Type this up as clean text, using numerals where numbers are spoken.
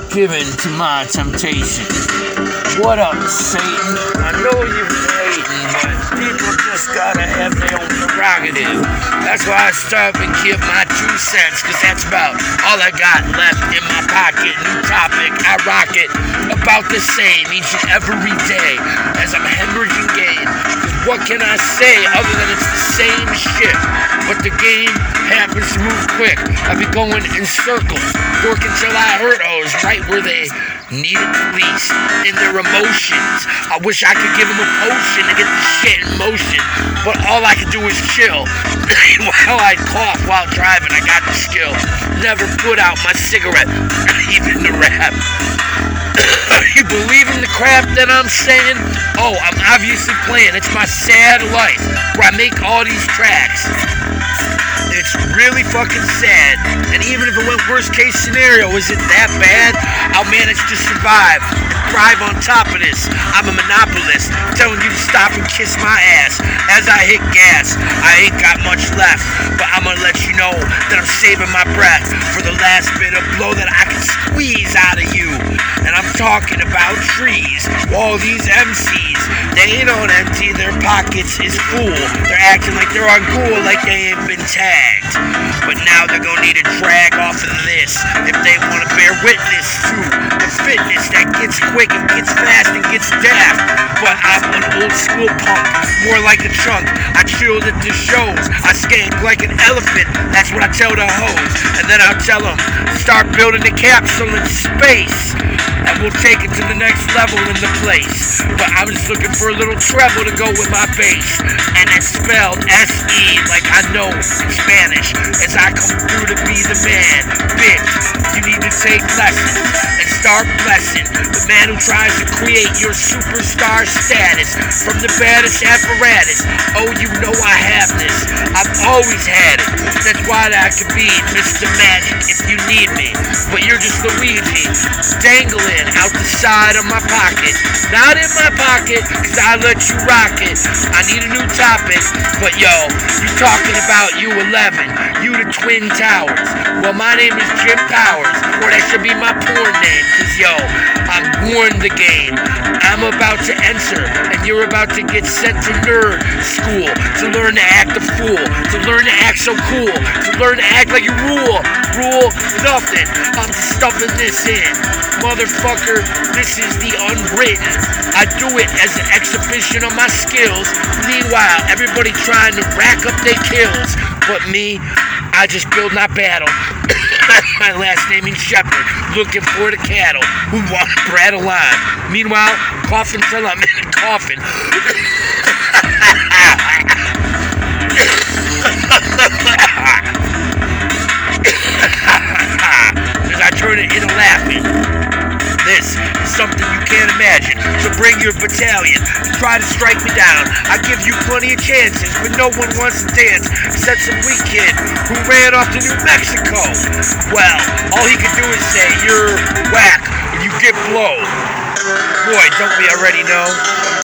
given to my temptation. What up, Satan? I know you're hating, but people just gotta have their own prerogative. That's why I stop and give my 2 cents, cause that's about all I got left in my pocket. New topic, I rock it about the same each and every day as I'm hemorrhaging gain. Cause what can I say other than it's the same shit? But the game happens to move quick. I be going in circles, working till I hurt O's right where they need it the least, in their emotions. I wish I could give them a potion to get the shit in motion, but all I can do is chill. While I cough while driving, I got the skill. Never put out my cigarette, even the rap. You believe in the crap that I'm saying? Oh, I'm obviously playing. It's my sad life where I make all these tracks. It's really fucking sad. And even if it went worst case scenario, is it that bad? I'll manage to survive and thrive on top of this. I'm a monopolist, telling you to stop and kiss my ass. As I hit gas, I ain't got much left, but I'm gonna let you know that I'm saving my breath for the last bit of blow that I can squeeze out of you. And I'm talking about trees. All these MCs, they ain't on empty, their pockets is full. They're acting like they're on Ghoul, like they ain't been tagged. But now they're gonna need a drag off of this if they wanna bear witness to the fitness that gets quick and gets fast and gets daft. But I'm an old school punk, more like a chunk. I chilled at the shows, I skank like an elephant. That's what I tell the hoes. And then I'll tell them, start building the capsule in space, and we'll take it to the next level in the place. But I'm just looking for a little treble to go with my bass, and it's spelled S-E like I know Spanish, as I come through to be the man. Bitch, you need to take lessons and start blessing the man who tries to create your superstar status from the baddest apparatus. Oh, you know I have this, I've always had it. That's why I can be Mr. Magic if you need me, but you're just Luigi, dangling out the side of my pocket. Not in my pocket, cause I let you rock it. I need a new topic, but yo, you talking about U11, you the Twin Towers. Well, my name is Jim Powers, or that should be my porn name, cause yo, I'm born the game. I'm about to enter, and you're about to get sent to nerd school to learn to act a fool, to learn to act so cool, to learn to act like you rule. Rule nothing. I'm just stuffing this in. Motherfucker, this is the unwritten. I do it as an exhibition of my skills. Meanwhile, everybody trying to rack up their kills. But me, I just build my battle. My last name is Shepherd, looking for the cattle who want to brat a line. Meanwhile, coughing till I'm in a coffin. As I turn it into laughing. This is something you can't imagine, so bring your battalion and try to strike me down. I give you plenty of chances, but no one wants to dance except some weak kid who ran off to New Mexico. Well, all he can do is say, you're whack and you get blow. Boy, don't we already know?